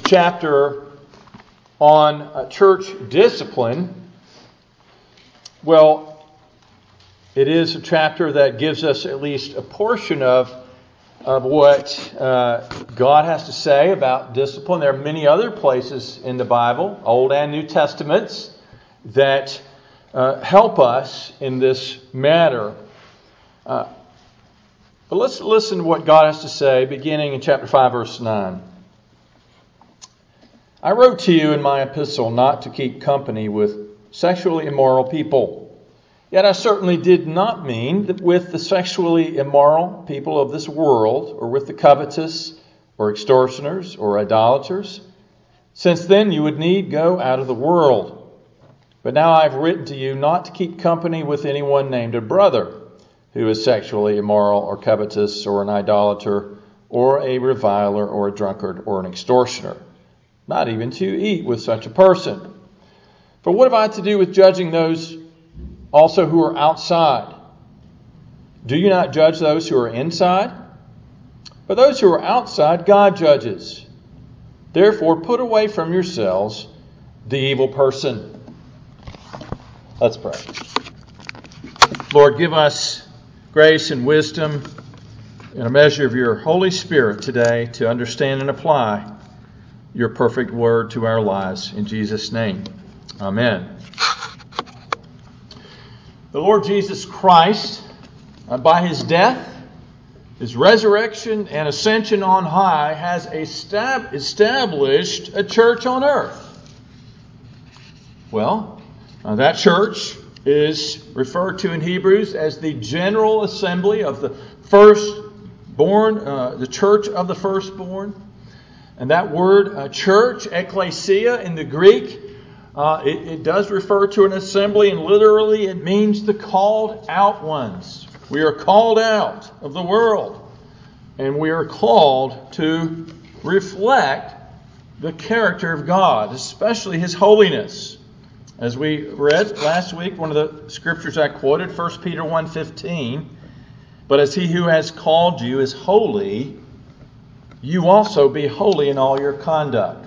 chapter on church discipline. Well, it is a chapter that gives us at least a portion of what God has to say about discipline. There are many other places in the Bible, Old and New Testaments, that help us in this matter. But let's listen to what God has to say, beginning in chapter 5, verse 9. I wrote to you in my epistle not to keep company with sexually immoral people. Yet I certainly did not mean that with the sexually immoral people of this world, or with the covetous, or extortioners, or idolaters, since then you would need go out of the world. But now I have written to you not to keep company with anyone named a brother, who is sexually immoral, or covetous, or an idolater, or a reviler, or a drunkard, or an extortioner. Not even to eat with such a person. For what have I to do with judging those also who are outside? Do you not judge those who are inside? But those who are outside, God judges. Therefore, put away from yourselves the evil person. Let's pray. Lord, give us grace and wisdom and a measure of your Holy Spirit today to understand and apply your perfect word to our lives. In Jesus' name, amen. The Lord Jesus Christ, by his death, his resurrection, and ascension on high, has established a church on earth. Well, that church is referred to in Hebrews as the general assembly of the firstborn, the church of the firstborn. And that word church, ekklesia in the Greek, it does refer to an assembly, and literally it means the called out ones. We are called out of the world, and we are called to reflect the character of God, especially His holiness. As we read last week, one of the scriptures I quoted, 1 Peter 1:15, but as He who has called you is holy, you also be holy in all your conduct.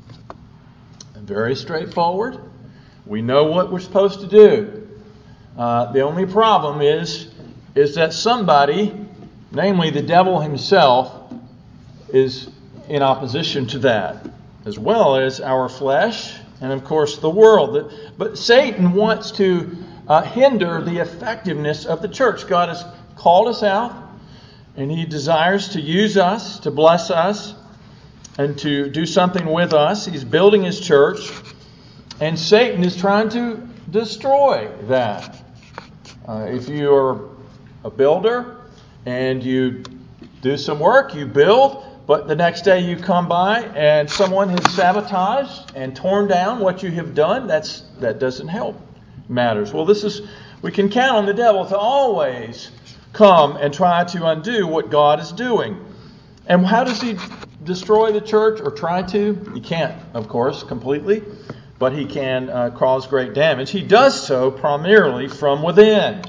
Very straightforward. We know what we're supposed to do. The only problem is that somebody, namely the devil himself, is in opposition to that, as well as our flesh and, of course, the world. But Satan wants to hinder the effectiveness of the church. God has called us out, and He desires to use us, to bless us, and to do something with us. He's building His church, and Satan is trying to destroy that. If you're a builder and you do some work, you build, but the next day you come by and someone has sabotaged and torn down what you have done, that doesn't help matters. Well, we can count on the devil to always come and try to undo what God is doing. And how does he destroy the church, or try to? He can't, of course, completely, but he can cause great damage. He does so primarily from within.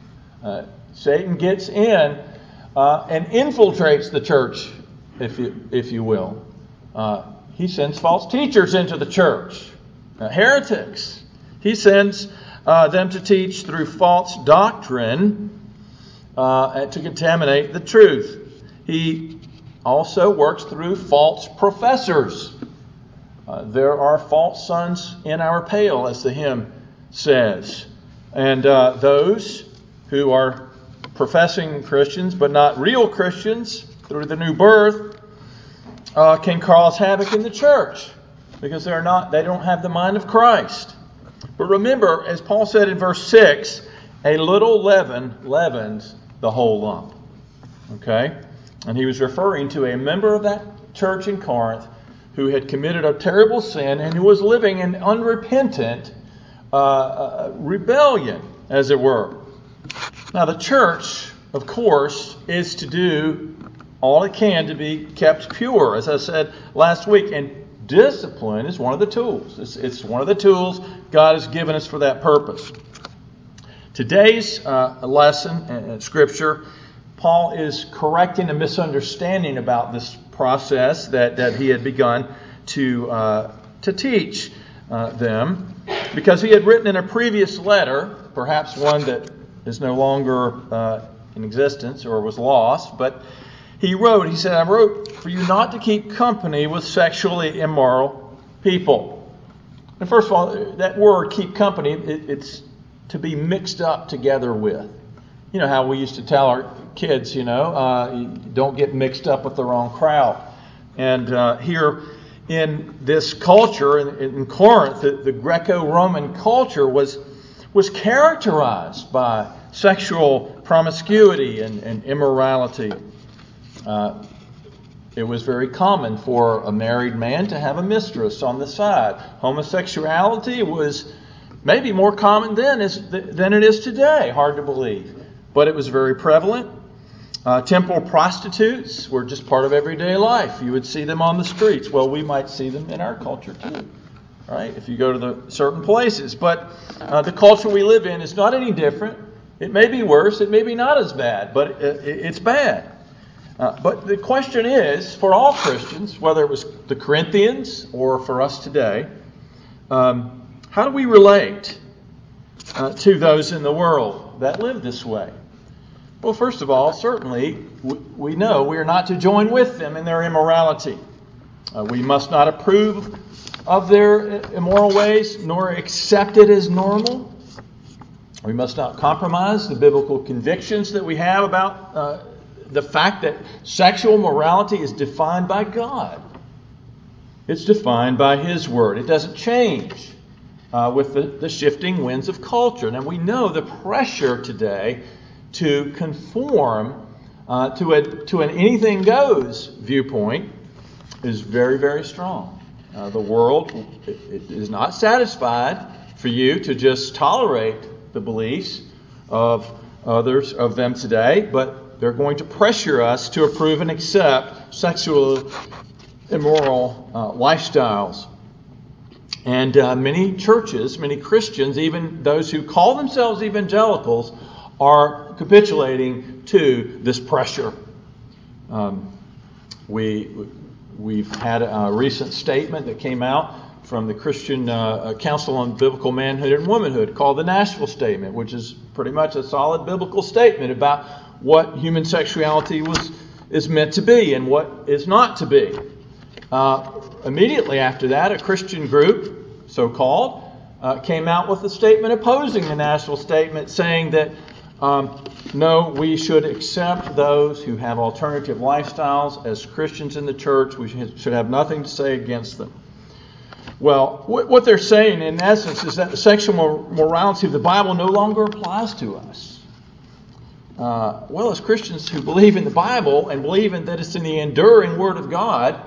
Satan gets in and infiltrates the church, if you will. He sends false teachers into the church, heretics. He sends them to teach through false doctrine, to contaminate the truth. He also works through false professors. There are false sons in our pale, as the hymn says. And those who are professing Christians, but not real Christians, through the new birth, can cause havoc in the church, because they don't have the mind of Christ. But remember, as Paul said in verse 6, a little leaven leavens the whole lump. Okay? And he was referring to a member of that church in Corinth who had committed a terrible sin and who was living in unrepentant rebellion, as it were. Now, the church, of course, is to do all it can to be kept pure, as I said last week. And discipline is one of the tools. It's one of the tools God has given us for that purpose. Today's lesson, Scripture, Paul is correcting a misunderstanding about this process that he had begun to teach them, because he had written in a previous letter, perhaps one that is no longer in existence or was lost, but he said, I wrote for you not to keep company with sexually immoral people. And first of all, that word, keep company, it's to be mixed up together with. You know how we used to tell our kids, don't get mixed up with the wrong crowd. And here in this culture, in Corinth, the Greco-Roman culture was characterized by sexual promiscuity and immorality. It was very common for a married man to have a mistress on the side. Homosexuality was maybe more common then than it is today. Hard to believe. But it was very prevalent. Temple prostitutes were just part of everyday life. You would see them on the streets. Well, we might see them in our culture too, right? If you go to the certain places. But the culture we live in is not any different. It may be worse. It may be not as bad, but it's bad. But the question is, for all Christians, whether it was the Corinthians or for us today, how do we relate to those in the world that live this way? Well, first of all, certainly we know we are not to join with them in their immorality. We must not approve of their immoral ways, nor accept it as normal. We must not compromise the biblical convictions that we have about the fact that sexual morality is defined by God. It's defined by His Word. It doesn't change with the shifting winds of culture. Now we know the pressure today to conform to an anything goes viewpoint is very, very strong. The world it is not satisfied for you to just tolerate the beliefs of others, of them today, but they're going to pressure us to approve and accept sexual immoral lifestyles. And many churches, many Christians, even those who call themselves evangelicals, are capitulating to this pressure. We've had a recent statement that came out from the Christian Council on Biblical Manhood and Womanhood called the Nashville Statement, which is pretty much a solid biblical statement about what human sexuality is meant to be and what is not to be. Immediately after that, a Christian group, so-called, came out with a statement opposing the Nashville Statement, saying that no, we should accept those who have alternative lifestyles as Christians in the church. We should have nothing to say against them. Well, what they're saying in essence is that the sexual morality of the Bible no longer applies to us. Well, as Christians who believe in the Bible and believe in that it's in the enduring Word of God,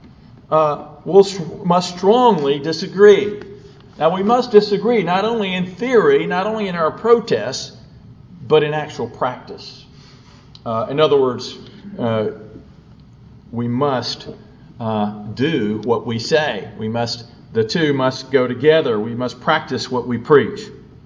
must strongly disagree. Now, we must disagree not only in theory, not only in our protests, but in actual practice. In other words, we must do what we say. The two must go together. We must practice what we preach.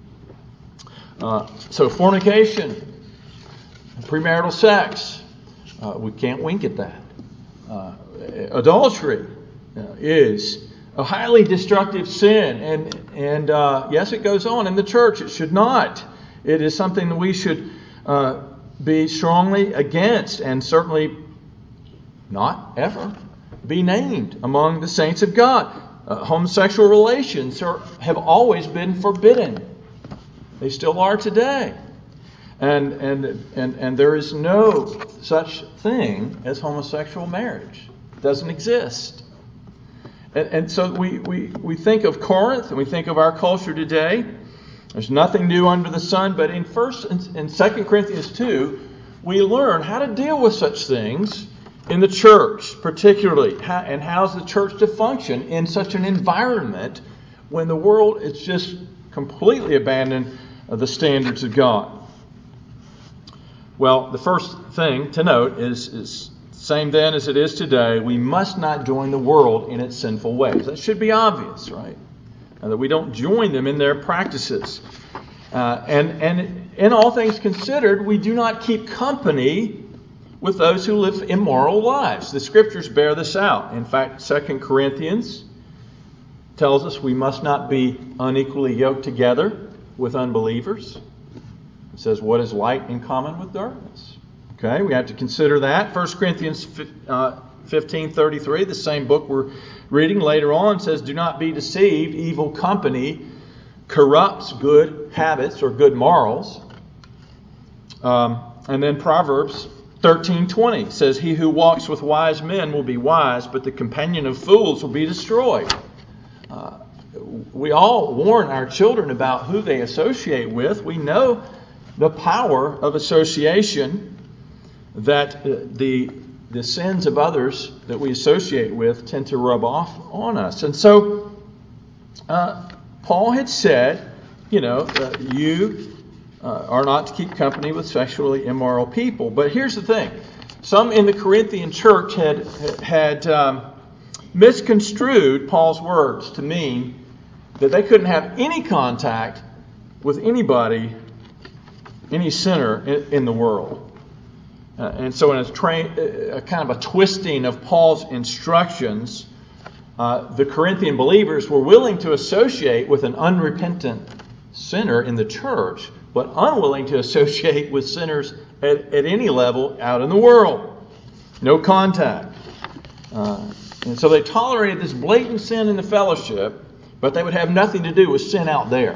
So fornication, premarital sex, we can't wink at that. Adultery is a highly destructive sin, and yes, it goes on in the church. It should not. It is something that we should be strongly against, and certainly not ever be named among the saints of God. Homosexual relations have always been forbidden. They still are today. And there is no such thing as homosexual marriage. It doesn't exist. And so we think of Corinth and we think of our culture today. There's nothing new under the sun, but in 1 and 2 Corinthians 2, we learn how to deal with such things in the church, particularly, and how's the church to function in such an environment when the world is just completely abandoned the standards of God. Well, the first thing to note is same then as it is today. We must not join the world in its sinful ways. That should be obvious, right? That we don't join them in their practices. And in all things considered, we do not keep company with those who live immoral lives. The Scriptures bear this out. In fact, 2 Corinthians tells us we must not be unequally yoked together with unbelievers. It says, what is light in common with darkness? Okay, we have to consider that. 1 Corinthians 15:33, the same book we're reading later on, says, do not be deceived. Evil company corrupts good habits or good morals. And then Proverbs 13:20 says, he who walks with wise men will be wise, but the companion of fools will be destroyed. We all warn our children about who they associate with. We know the power of association, that the sins of others that we associate with tend to rub off on us. And so Paul had said, you are not to keep company with sexually immoral people. But here's the thing. Some in the Corinthian church had misconstrued Paul's words to mean that they couldn't have any contact with anybody, any sinner in the world. And so in a kind of a twisting of Paul's instructions, the Corinthian believers were willing to associate with an unrepentant sinner in the church, but unwilling to associate with sinners at any level out in the world. No contact. And so they tolerated this blatant sin in the fellowship, but they would have nothing to do with sin out there.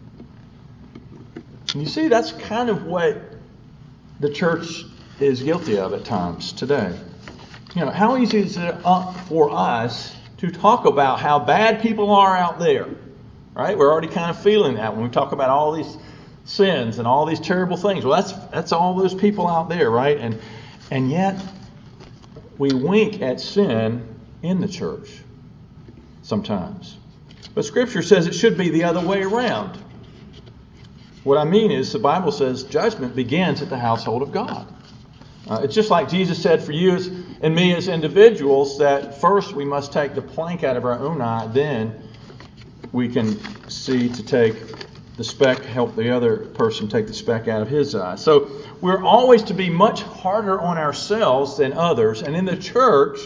And you see, that's kind of what the church is guilty of at times today. How easy is it for us to talk about how bad people are out there? Right? We're already kind of feeling that when we talk about all these sins and all these terrible things. Well, that's all those people out there, right? And yet we wink at sin in the church sometimes. But Scripture says it should be the other way around. What I mean is the Bible says judgment begins at the household of God. It's just like Jesus said for you and me as individuals, that first we must take the plank out of our own eye, then we can see to take the speck, help the other person take the speck out of his eye. So we're always to be much harder on ourselves than others. And in the church,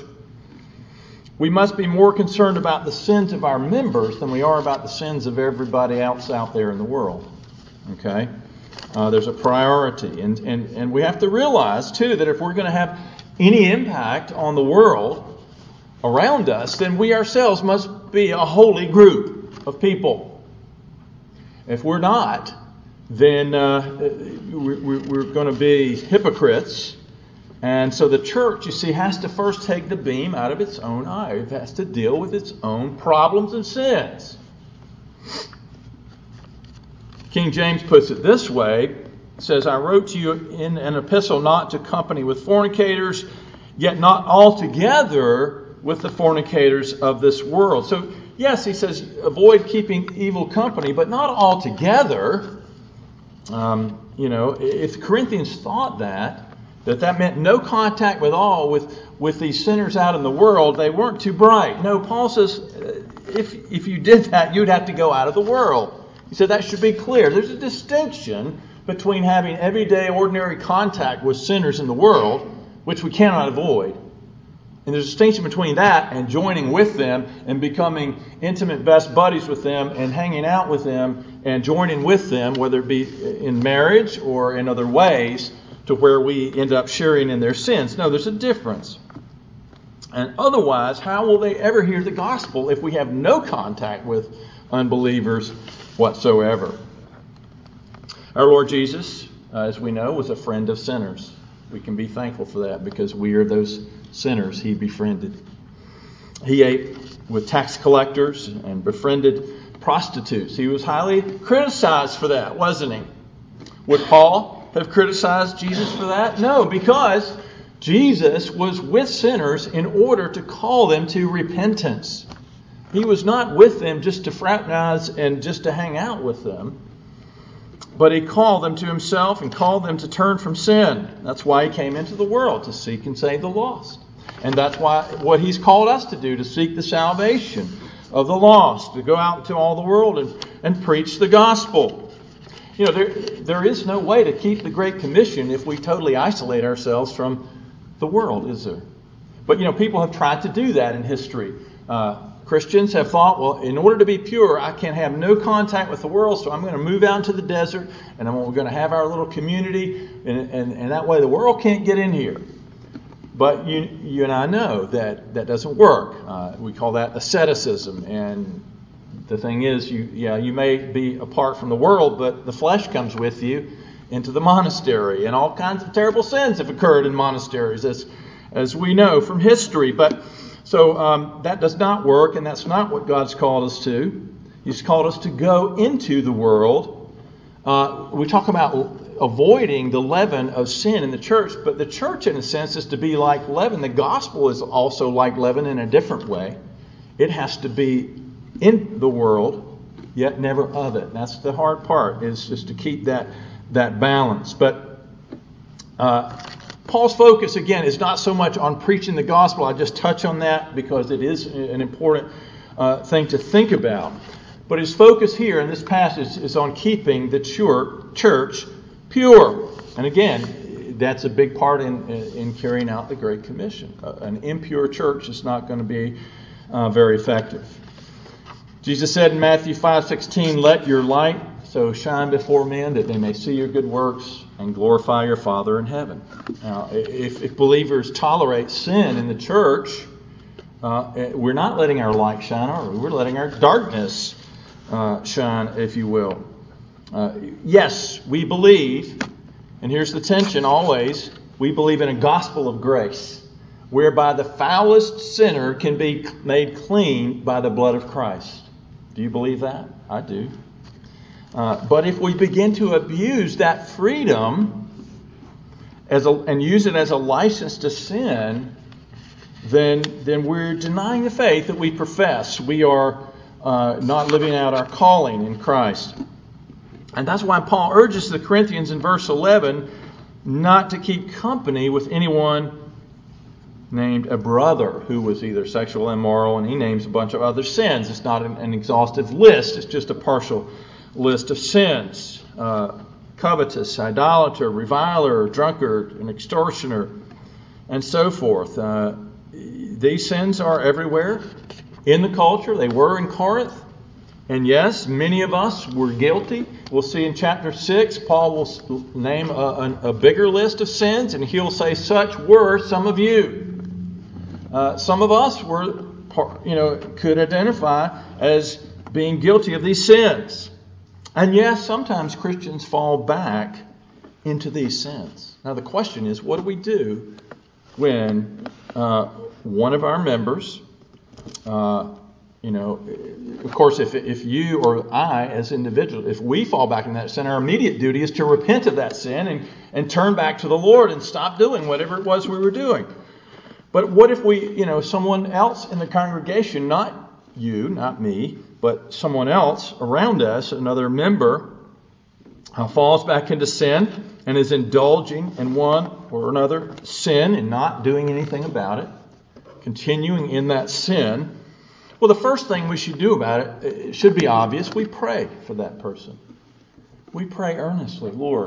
we must be more concerned about the sins of our members than we are about the sins of everybody else out there in the world. Okay? There's a priority. And we have to realize, too, that if we're going to have any impact on the world around us, then we ourselves must be a holy group of people. If we're not, then we're going to be hypocrites. And so the church, you see, has to first take the beam out of its own eye. It has to deal with its own problems and sins. King James puts it this way. It says, I wrote to you in an epistle not to company with fornicators, yet not altogether with the fornicators of this world. So, yes, he says, avoid keeping evil company, but not altogether. If the Corinthians thought that meant no contact with these sinners out in the world, they weren't too bright. No, Paul says, if you did that, you'd have to go out of the world. He said that should be clear. There's a distinction between having everyday, ordinary contact with sinners in the world, which we cannot avoid. And there's a distinction between that and joining with them and becoming intimate best buddies with them and hanging out with them and joining with them, whether it be in marriage or in other ways, to where we end up sharing in their sins. No, there's a difference. And otherwise, how will they ever hear the gospel if we have no contact with unbelievers whatsoever? Our Lord Jesus, as we know, was a friend of sinners. We can be thankful for that because we are those sinners He befriended. He ate with tax collectors and befriended prostitutes. He was highly criticized for that, wasn't he? Would Paul have criticized Jesus for that? No, because Jesus was with sinners in order to call them to repentance. He was not with them just to fraternize and just to hang out with them. But He called them to Himself and called them to turn from sin. That's why He came into the world, to seek and save the lost. And that's what He's called us to do, to seek the salvation of the lost, to go out into all the world and preach the gospel. There is no way to keep the Great Commission if we totally isolate ourselves from the world, is there? But, people have tried to do that in history. Christians have thought, well, in order to be pure, I can have no contact with the world, so I'm going to move out into the desert, and we're going to have our little community, and that way the world can't get in here. But you and I know that doesn't work. We call that asceticism, and the thing is, you may be apart from the world, but the flesh comes with you into the monastery, and all kinds of terrible sins have occurred in monasteries, as we know from history. But so that does not work, and that's not what God's called us to. He's called us to go into the world. We talk about avoiding the leaven of sin in the church, but the church, in a sense, is to be like leaven. The gospel is also like leaven in a different way. It has to be in the world, yet never of it. That's the hard part, is just to keep that balance. But Paul's focus, again, is not so much on preaching the gospel. I just touch on that because it is an important thing to think about. But his focus here in this passage is on keeping the church pure. And again, that's a big part in carrying out the Great Commission. An impure church is not going to be very effective. Jesus said in Matthew 5:16, "Let your light so shine before men that they may see your good works and glorify your Father in heaven." Now, if believers tolerate sin in the church, we're not letting our light shine, are we? We're letting our darkness shine, if you will. Yes, we believe, and here's the tension always, we believe in a gospel of grace, whereby the foulest sinner can be made clean by the blood of Christ. Do you believe that? I do. But if we begin to abuse that freedom and use it as a license to sin, then we're denying the faith that we profess. We are not living out our calling in Christ. And that's why Paul urges the Corinthians in verse 11 not to keep company with anyone named a brother who was either sexual immoral, and he names a bunch of other sins. It's not an exhaustive list. It's just a partial list of sins. Covetous, idolater, reviler, drunkard, an extortioner, and so forth. These sins are everywhere in the culture. They were in Corinth. And yes, many of us were guilty. We'll see in chapter 6, Paul will name a bigger list of sins, and he'll say, "Such were some of you." Some of us could identify as being guilty of these sins. And yes, sometimes Christians fall back into these sins. Now the question is, what do we do when one of our members, of course, if you or I as individuals, if we fall back in that sin, our immediate duty is to repent of that sin and turn back to the Lord and stop doing whatever it was we were doing. But what if someone else in the congregation, not you, not me, but someone else around us, another member, falls back into sin and is indulging in one or another sin and not doing anything about it, continuing in that sin? Well, the first thing we should do about it should be obvious. We pray for that person. We pray earnestly, "Lord,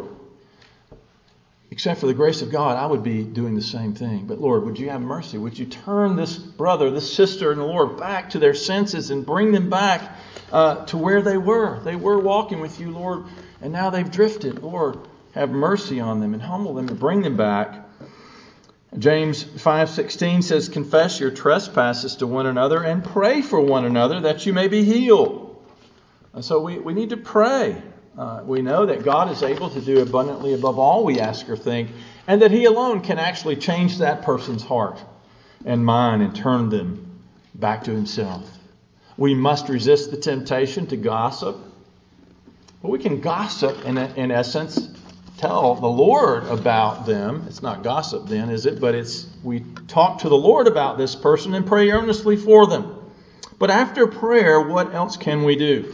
except for the grace of God, I would be doing the same thing. But Lord, would you have mercy? Would you turn this brother, this sister in the Lord back to their senses and bring them back to where they were? They were walking with you, Lord, and now they've drifted. Lord, have mercy on them and humble them and bring them back." James 5:16 says, "Confess your trespasses to one another and pray for one another that you may be healed." And so we need to pray. We know that God is able to do abundantly above all we ask or think, and that He alone can actually change that person's heart and mind and turn them back to Himself. We must resist the temptation to gossip. But we can gossip, in essence, tell the Lord about them. It's not gossip then, is it? But we talk to the Lord about this person and pray earnestly for them. But after prayer, what else can we do?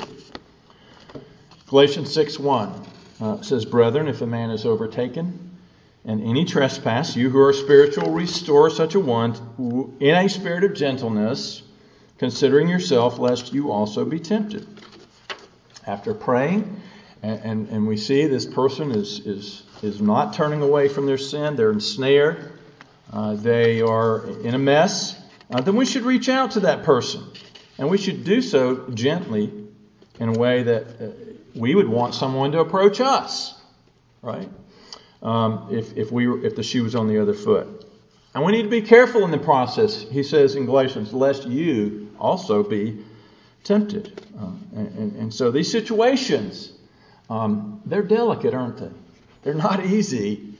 Galatians 6:1 says, "Brethren, if a man is overtaken in any trespass, you who are spiritual, restore such a one in a spirit of gentleness, considering yourself, lest you also be tempted." After praying, and we see this person is not turning away from their sin, they're ensnared, they are in a mess, then we should reach out to that person. And we should do so gently in a way that we would want someone to approach us, right? If the shoe was on the other foot. And we need to be careful in the process, he says in Galatians, lest you also be tempted. And so these situations, they're delicate, aren't they? They're not easy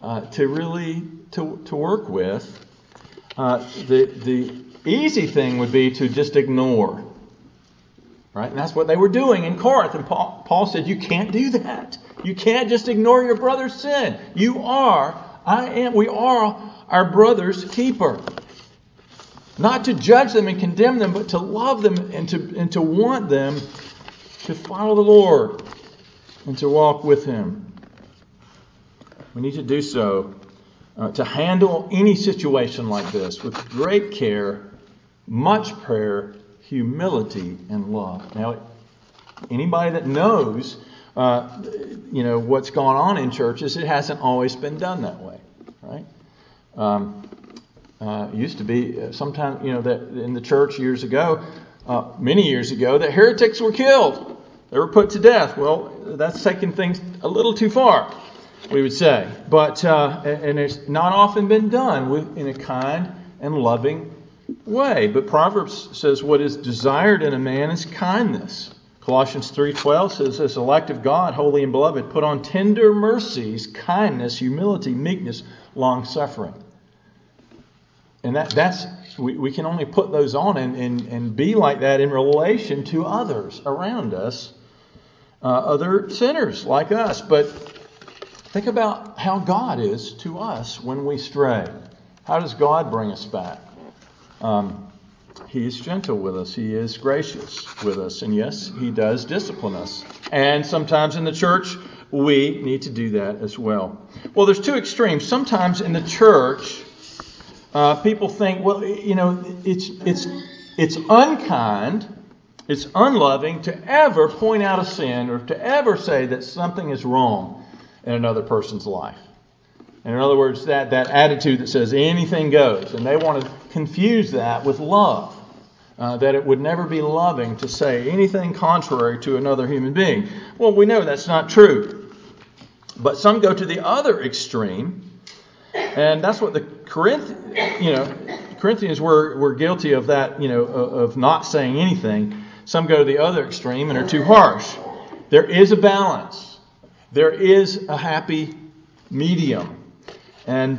to work with. The easy thing would be to just ignore. Right? And that's what they were doing in Corinth. And Paul said, you can't do that. You can't just ignore your brother's sin. We are our brother's keeper. Not to judge them and condemn them, but to love them and to want them to follow the Lord and to walk with Him. We need to do so to handle any situation like this with great care, much prayer, humility, and love. Now, anybody that knows, what's gone on in churches, it hasn't always been done that way, right? It used to be sometimes, that in the church many years ago, that heretics were killed. They were put to death. Well, that's taking things a little too far, we would say. But and it's not often been done in a kind and loving way. But Proverbs says what is desired in a man is kindness. Colossians 3:12 says, as elect of God, holy and beloved, put on tender mercies, kindness, humility, meekness, long-suffering. And we can only put those on and be like that in relation to others around us, other sinners like us. But think about how God is to us when we stray. How does God bring us back? He is gentle with us. He is gracious with us. And yes, He does discipline us. And sometimes in the church, we need to do that as well. Well, there's two extremes. Sometimes in the church, people think, well, it's unkind, it's unloving to ever point out a sin or to ever say that something is wrong in another person's life. And in other words, that attitude that says anything goes. And they want to confuse that with love. That it would never be loving to say anything contrary to another human being. Well, we know that's not true. But some go to the other extreme. And that's what the Corinthians were guilty of that, of not saying anything. Some go to the other extreme and are too harsh. There is a balance. There is a happy medium. And,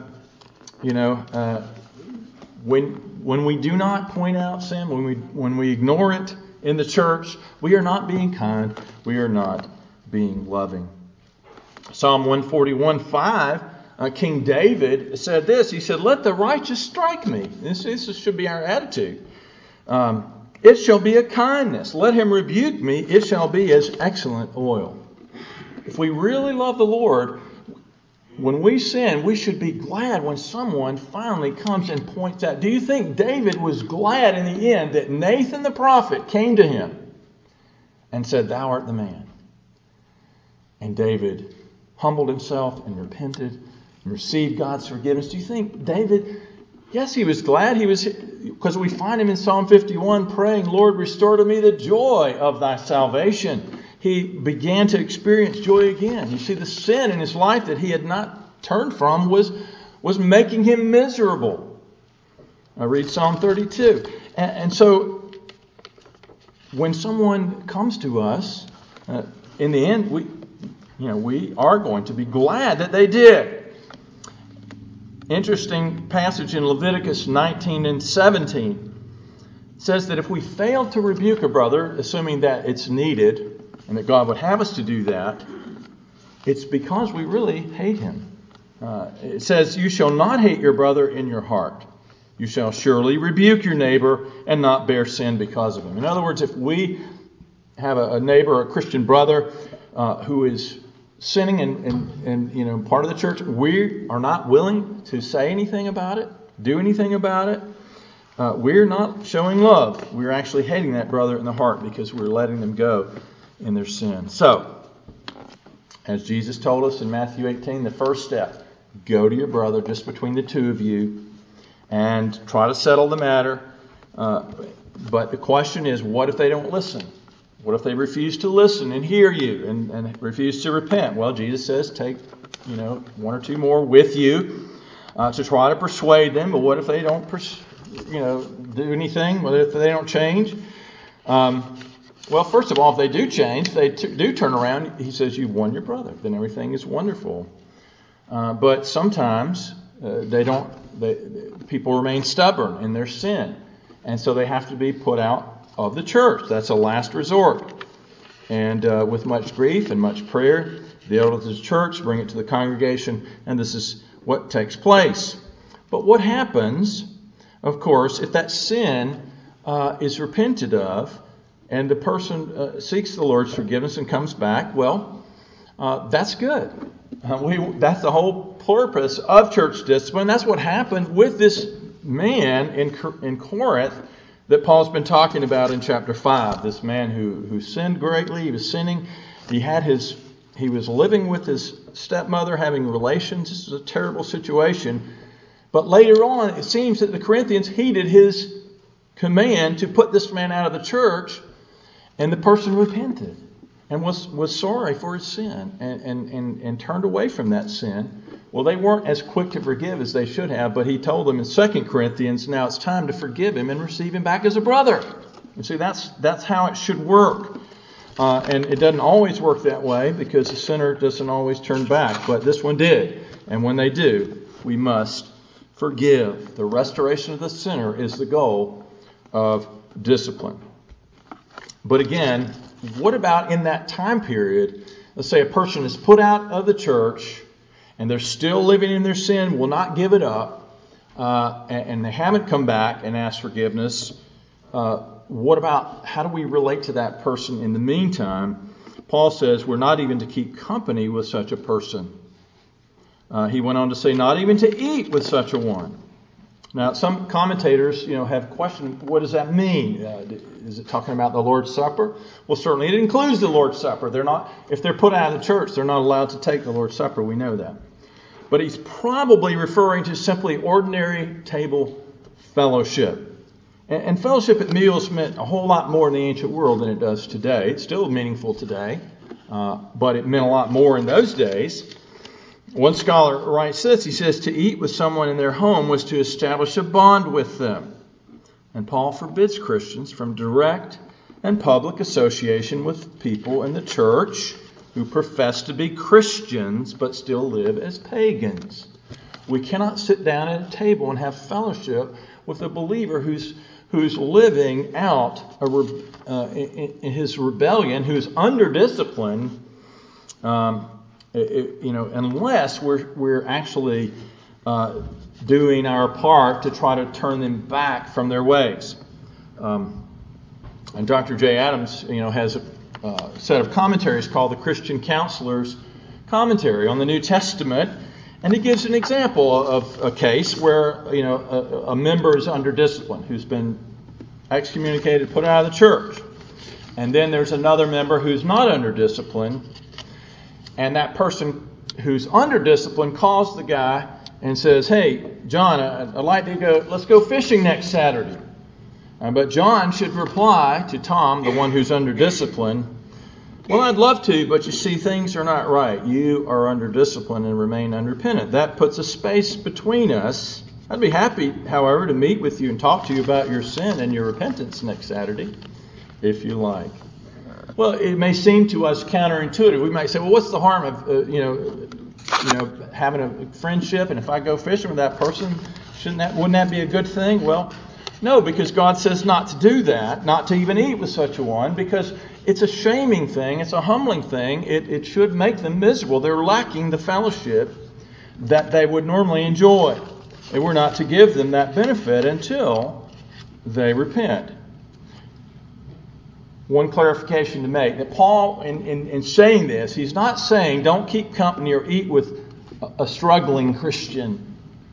when we do not point out sin, when we ignore it in the church, we are not being kind. We are not being loving. Psalm 141:5, King David said this. He said, "Let the righteous strike me." This should be our attitude. "It shall be a kindness. Let him rebuke me. It shall be as excellent oil." If we really love the Lord, when we sin, we should be glad when someone finally comes and points out. Do you think David was glad in the end that Nathan the prophet came to him and said, "Thou art the man"? And David humbled himself and repented and received God's forgiveness. Do you think David, yes, he was glad. Because we find him in Psalm 51 praying, "Lord, restore to me the joy of thy salvation." He began to experience joy again. You see, the sin in his life that he had not turned from was making him miserable. I read Psalm 32. And so when someone comes to us, in the end, we are going to be glad that they did. Interesting passage in Leviticus 19 and 17. It says that if we fail to rebuke a brother, assuming that it's needed, and that God would have us to do that, it's because we really hate him. It says, "You shall not hate your brother in your heart. You shall surely rebuke your neighbor and not bear sin because of him." In other words, if we have a neighbor, a Christian brother, who is sinning and part of the church, we are not willing to say anything about it, do anything about it, we're not showing love. We're actually hating that brother in the heart because we're letting them go in their sin. So, as Jesus told us in Matthew 18, the first step go to your brother just between the two of you and try to settle the matter. But the question is, what if they don't listen? What if they refuse to listen and hear you and refuse to repent? Well, Jesus says take one or two more with you to try to persuade them. But what if they don't do anything? What if they don't change? Well, first of all, if they do change, if they do turn around, he says you've won your brother. Then everything is wonderful. But sometimes people remain stubborn in their sin. And so they have to be put out of the church. That's a last resort. And with much grief and much prayer, the elders of the church bring it to the congregation, and this is what takes place. But what happens, of course, if that sin is repented of, and the person seeks the Lord's forgiveness and comes back? Well, that's good. That's the whole purpose of church discipline. That's what happened with this man in Corinth that Paul's been talking about in chapter 5. This man who sinned greatly. He was sinning. He was living with his stepmother, having relations. This is a terrible situation. But later on, it seems that the Corinthians heeded his command to put this man out of the church, and the person repented and was sorry for his sin and turned away from that sin. Well, they weren't as quick to forgive as they should have, but he told them in 2 Corinthians, now it's time to forgive him and receive him back as a brother. You see, that's how it should work. And it doesn't always work that way because the sinner doesn't always turn back, but this one did. And when they do, we must forgive. The restoration of the sinner is the goal of discipline. But again, what about in that time period? Let's say a person is put out of the church and they're still living in their sin, will not give it up, and they haven't come back and asked forgiveness. What about, how do we relate to that person in the meantime? Paul says we're not even to keep company with such a person. He went on to say not even to eat with such a one. Now, some commentators, have questioned, what does that mean? Is it talking about the Lord's Supper? Well, certainly it includes the Lord's Supper. If they're put out of the church, they're not allowed to take the Lord's Supper. We know that. But he's probably referring to simply ordinary table fellowship. And fellowship at meals meant a whole lot more in the ancient world than it does today. It's still meaningful today, but it meant a lot more in those days. One scholar writes this. He says, to eat with someone in their home was to establish a bond with them. And Paul forbids Christians from direct and public association with people in the church who profess to be Christians but still live as pagans. We cannot sit down at a table and have fellowship with a believer who's living out in his rebellion, who's under discipline, unless we're actually doing our part to try to turn them back from their ways. And Dr. J. Adams, has a set of commentaries called the Christian Counselor's Commentary on the New Testament, and he gives an example of a case where a member is under discipline who's been excommunicated, put out of the church, and then there's another member who's not under discipline, and that person who's under discipline calls the guy and says, "Hey, John, I'd like to let's go fishing next Saturday." But John should reply to Tom, the one who's under discipline, "Well, I'd love to, but you see, things are not right. You are under discipline and remain unrepentant." That puts a space between us. I'd be happy, however, to meet with you and talk to you about your sin and your repentance next Saturday, if you like. Well, it may seem to us counterintuitive. We might say, well, what's the harm of having a friendship, and if I go fishing with that person, wouldn't that be a good thing? Well, no, because God says not to do that, not to even eat with such a one, because it's a shaming thing, it's a humbling thing. It should make them miserable. They're lacking the fellowship that they would normally enjoy. And we're not to give them that benefit until they repent. One clarification to make, that Paul, in saying this, he's not saying don't keep company or eat with a struggling Christian,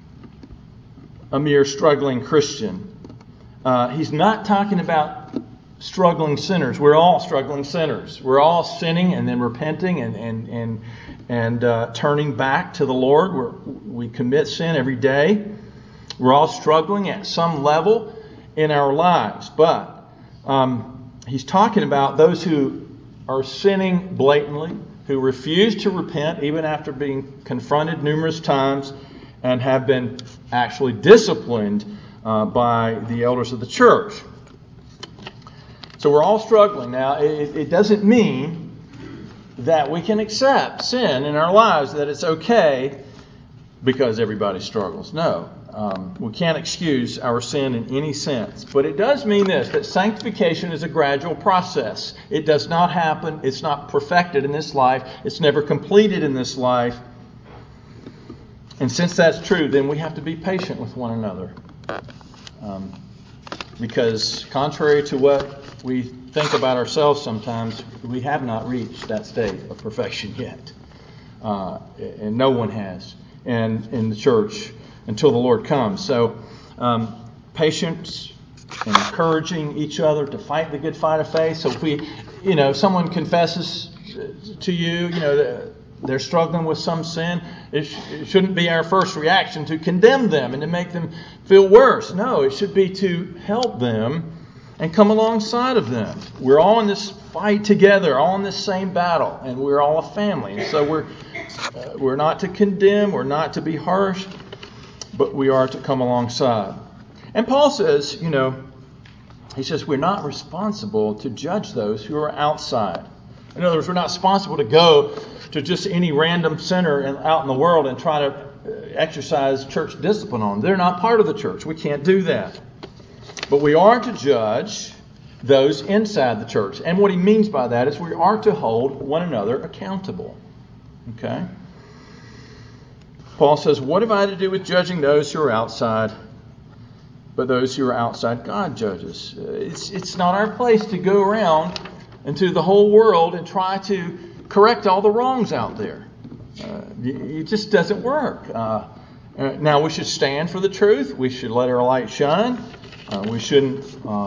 a mere struggling Christian. He's not talking about struggling sinners. We're all struggling sinners. We're all sinning and then repenting and turning back to the Lord. We commit sin every day. We're all struggling at some level in our lives. But he's talking about those who are sinning blatantly, who refuse to repent even after being confronted numerous times and have been actually disciplined by the elders of the church. So we're all struggling. Now, it doesn't mean that we can accept sin in our lives, that it's okay because everybody struggles. No, we can't excuse our sin in any sense. But it does mean this, that sanctification is a gradual process. It does not happen. It's not perfected in this life. It's never completed in this life. And since that's true, then we have to be patient with one another. Because contrary to what we think about ourselves sometimes, we have not reached that state of perfection yet. And no one has in the church until the Lord comes. So patience and encouraging each other to fight the good fight of faith. So if someone confesses to you, they're struggling with some sin, it shouldn't be our first reaction to condemn them and to make them feel worse. No, it should be to help them and come alongside of them. We're all in this fight together, all in this same battle, and we're all a family. And so we're not to condemn, we're not to be harsh, but we are to come alongside. And Paul says, he says we're not responsible to judge those who are outside. In other words, we're not responsible to go to just any random sinner out in the world and try to exercise church discipline on them. They're not part of the church. We can't do that. But we are to judge those inside the church. And what he means by that is we are to hold one another accountable. Okay? Paul says, what have I to do with judging those who are outside? But those who are outside, God judges. It's not our place to go around into the whole world and try to correct all the wrongs out there. It just doesn't work. Now, we should stand for the truth. We should let our light shine. We shouldn't,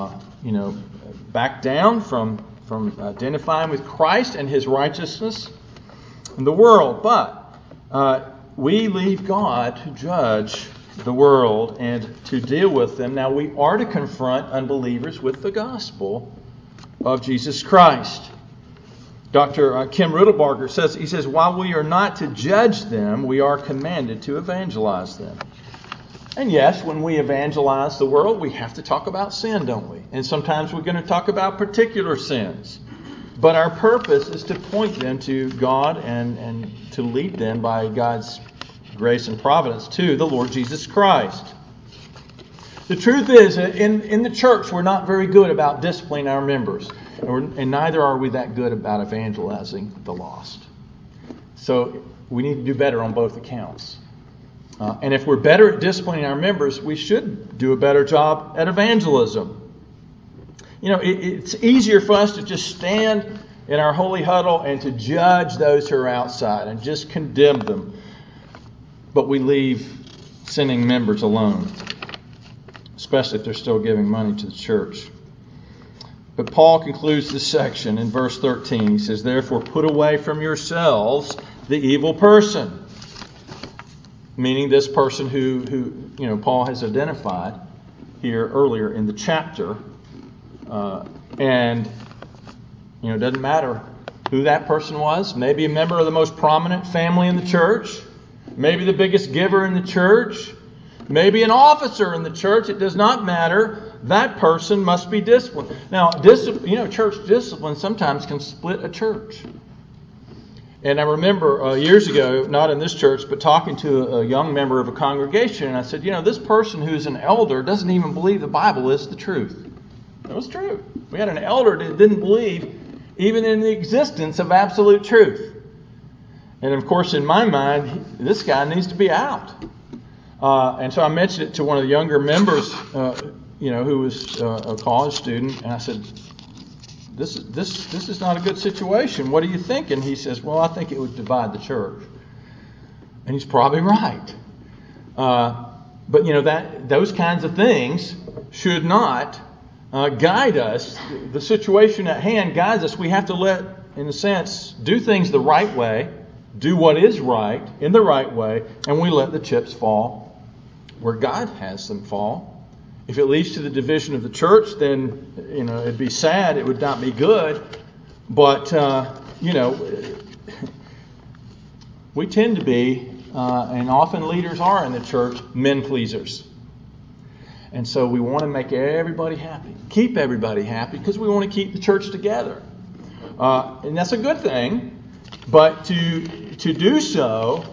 back down from identifying with Christ and His righteousness in the world. But we leave God to judge the world and to deal with them. Now, we are to confront unbelievers with the gospel of Jesus Christ. Dr. Kim Riddlebarger says, while we are not to judge them, we are commanded to evangelize them. And yes, when we evangelize the world, we have to talk about sin, don't we? And sometimes we're going to talk about particular sins. But our purpose is to point them to God and to lead them by God's grace and providence to the Lord Jesus Christ. The truth is, in the church, we're not very good about disciplining our members. And neither are we that good about evangelizing the lost. So we need to do better on both accounts. And if we're better at disciplining our members, we should do a better job at evangelism. It's easier for us to just stand in our holy huddle and to judge those who are outside and just condemn them. But we leave sinning members alone, especially if they're still giving money to the church. But Paul concludes this section in verse 13. He says, therefore put away from yourselves the evil person. Meaning this person who Paul has identified here earlier in the chapter. And it doesn't matter who that person was. Maybe a member of the most prominent family in the church. Maybe the biggest giver in the church. Maybe an officer in the church. It does not matter. That person must be disciplined. Now, church discipline sometimes can split a church. And I remember years ago, not in this church, but talking to a young member of a congregation, and I said, this person who's an elder doesn't even believe the Bible is the truth. It was true. We had an elder that didn't believe even in the existence of absolute truth. And of course, in my mind, this guy needs to be out. And so I mentioned it to one of the younger members, who was a college student, and I said, This is not a good situation. What do you think? And he says, well, I think it would divide the church. And he's probably right. But those kinds of things should not guide us. The situation at hand guides us. We have to let, in a sense, do things the right way, do what is right in the right way, and we let the chips fall where God has them fall. If it leads to the division of the church, then it'd be sad. It would not be good. But we tend to be, and often leaders are in the church, men pleasers. And so we want to make everybody happy, keep everybody happy, because we want to keep the church together. And that's a good thing. But to do so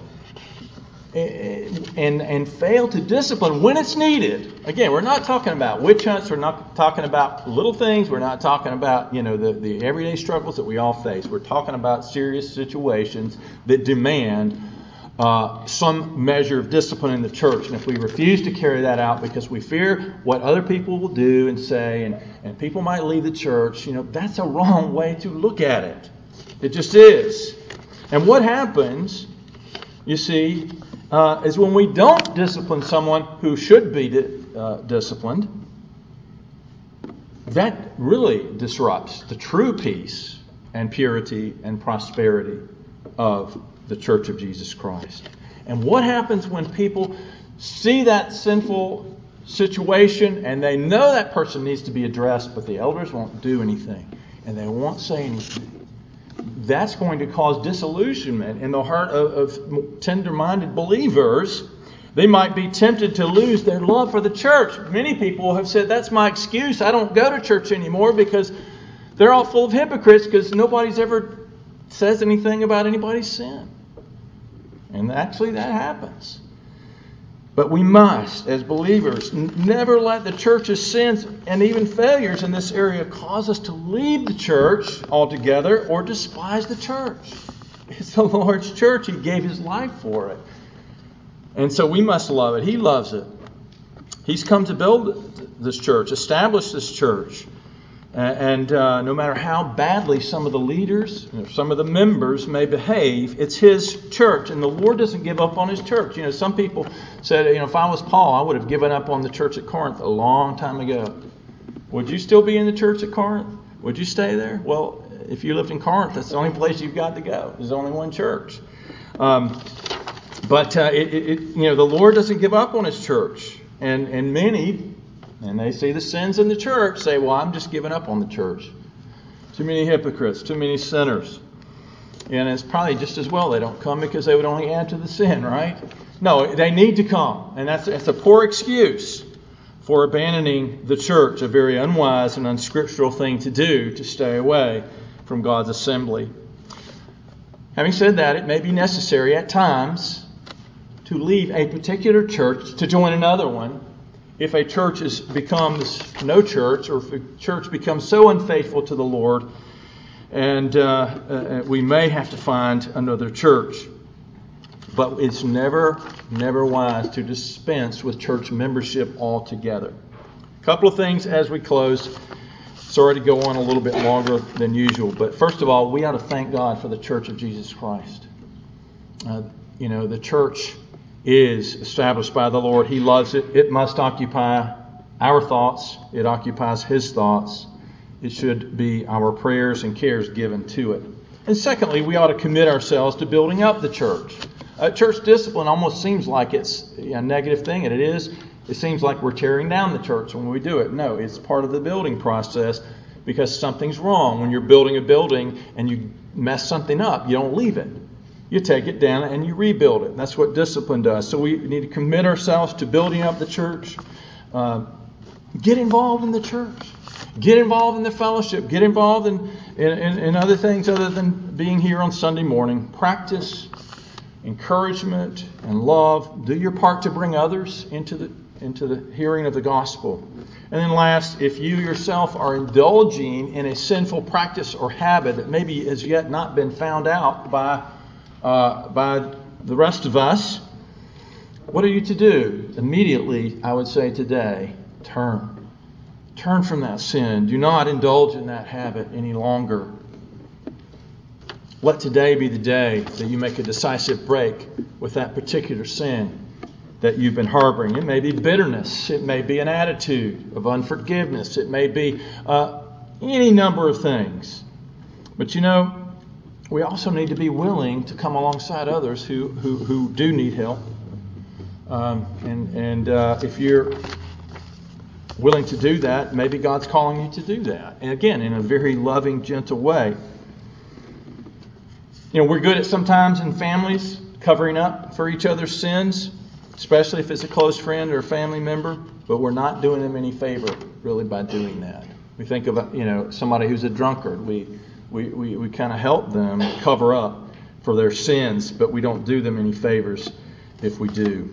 and fail to discipline when it's needed. Again, we're not talking about witch hunts. We're not talking about little things. We're not talking about the everyday struggles that we all face. We're talking about serious situations that demand some measure of discipline in the church. And if we refuse to carry that out because we fear what other people will do and say, and people might leave the church, that's a wrong way to look at it. It just is. And what happens, you see, is when we don't discipline someone who should be disciplined, that really disrupts the true peace and purity and prosperity of the Church of Jesus Christ. And what happens when people see that sinful situation and they know that person needs to be addressed, but the elders won't do anything and they won't say anything? That's going to cause disillusionment in the heart of tender-minded believers. They might be tempted to lose their love for the church. Many people have said, that's my excuse. I don't go to church anymore because they're all full of hypocrites because nobody's ever says anything about anybody's sin. And actually that happens. But we must, as believers, never let the church's sins and even failures in this area cause us to leave the church altogether or despise the church. It's the Lord's church. He gave His life for it. And so we must love it. He loves it. He's come to build this church, establish this church. And no matter how badly some of the leaders, some of the members may behave, it's His church. And the Lord doesn't give up on His church. Some people said, if I was Paul, I would have given up on the church at Corinth a long time ago. Would you still be in the church at Corinth? Would you stay there? Well, if you lived in Corinth, that's the only place you've got to go. There's only one church. But the Lord doesn't give up on His church. And many... and they see the sins in the church, say, well, I'm just giving up on the church. Too many hypocrites, too many sinners. And it's probably just as well they don't come because they would only add to the sin, right? No, they need to come. And that's a poor excuse for abandoning the church, a very unwise and unscriptural thing to do, to stay away from God's assembly. Having said that, it may be necessary at times to leave a particular church to join another one. If a church becomes no church, or if a church becomes so unfaithful to the Lord, and we may have to find another church. But it's never wise to dispense with church membership altogether. A couple of things as we close. Sorry to go on a little bit longer than usual, but first of all, we ought to thank God for the Church of Jesus Christ. The church is established by the Lord. He loves it. It must occupy our thoughts. It occupies His thoughts. It should be our prayers and cares given to it. And secondly, we ought to commit ourselves to building up the church. Church discipline almost seems like it's a negative thing, and it is. It seems like we're tearing down the church when we do it. No, it's part of the building process because something's wrong. When you're building a building and you mess something up, you don't leave it. You take it down and you rebuild it. That's what discipline does. So we need to commit ourselves to building up the church. Get involved in the church. Get involved in the fellowship. Get involved in other things other than being here on Sunday morning. Practice encouragement and love. Do your part to bring others into the hearing of the gospel. And then last, if you yourself are indulging in a sinful practice or habit that maybe has yet not been found out by the rest of us, what are you to do? Immediately, I would say today, turn. Turn from that sin. Do not indulge in that habit any longer. Let today be the day that you make a decisive break with that particular sin that you've been harboring. It may be bitterness. It may be an attitude of unforgiveness. It may be any number of things. But we also need to be willing to come alongside others who do need help. If you're willing to do that, maybe God's calling you to do that. And again, in a very loving, gentle way. We're good at sometimes in families covering up for each other's sins, especially if it's a close friend or a family member, but we're not doing them any favor really by doing that. We think of somebody who's a drunkard. We kind of help them cover up for their sins, but we don't do them any favors if we do.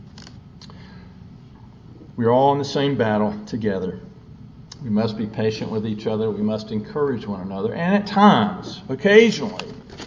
We're all in the same battle together. We must be patient with each other. We must encourage one another. And at times, occasionally,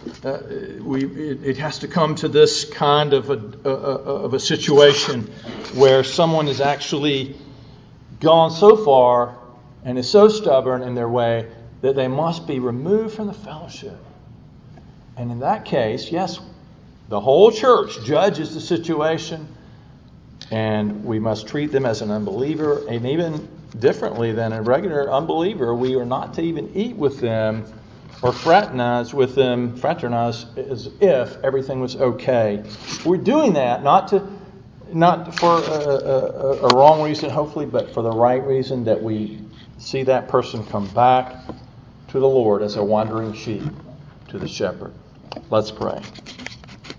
it has to come to this kind of a situation where someone has actually gone so far and is so stubborn in their way that they must be removed from the fellowship. And in that case, yes, the whole church judges the situation, and we must treat them as an unbeliever, and even differently than a regular unbeliever, we are not to even eat with them or fraternize with them, as if everything was okay. We're doing that not for a wrong reason, hopefully, but for the right reason, that we see that person come back to the Lord as a wandering sheep to the shepherd. Let's pray.